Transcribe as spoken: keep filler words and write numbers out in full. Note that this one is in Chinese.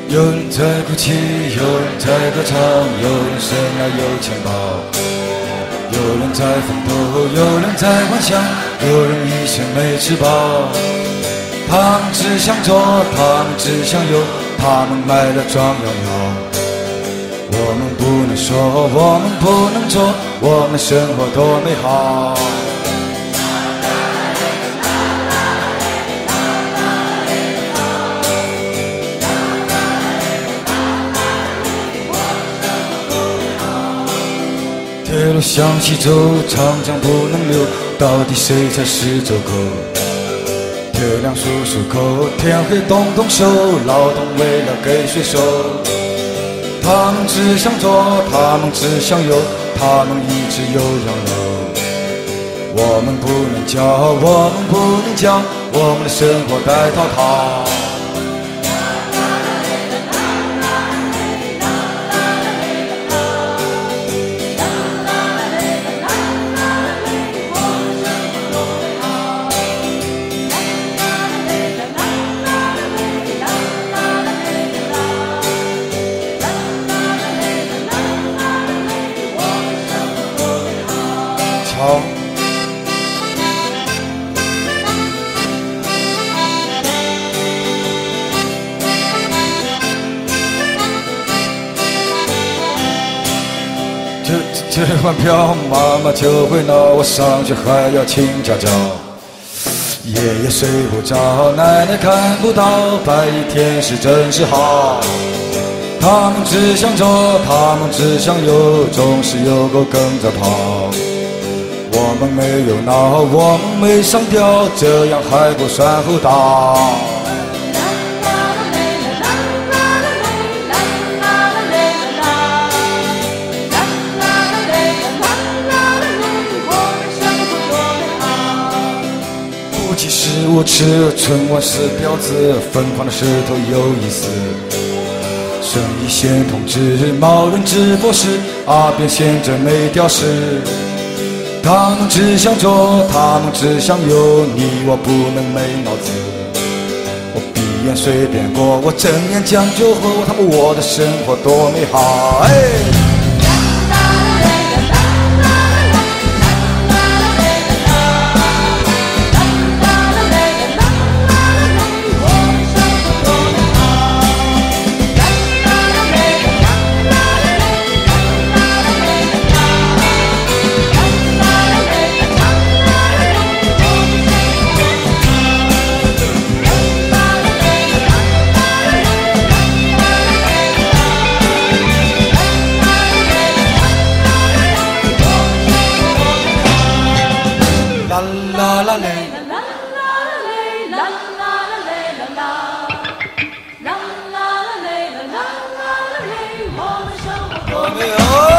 有人在哭泣，有人在歌唱，有人身上有钱包，有人在奋斗，有人在幻想，有人一生没吃饱。他们只想做，他们只想有，他们买了壮阳药。我们不能说，我们不能做，我们生活多美好。铁路向西走，长江不能流，到底谁才是走狗？月亮数数口，天黑动动手，劳动为了给谁收？他们只想做，他们只想有，他们一直有洋楼。我们不能叫，我们不能讲，我们的生活太滔滔。好，这这这换票，妈妈就会闹，我上学还要请家教。爷爷睡不着，奶奶看不到，白衣天使真是好。他们只想做，他们只想有，总是有狗跟着跑。我们没有闹，我们没上吊，这样还不算厚道。不及是无耻，春晚是婊子，疯狂的石头有意思。生意线通知，贸人直播时，阿扁闲着没屌丝。他们只想做，他们只想有，你我不能没脑子。我闭眼随便过，我睁眼讲究后，他们我的生活多美好。哎啦啦嘞，啦啦嘞，啦啦嘞，啦啦，啦啦嘞，啦啦嘞，我们生活多美好。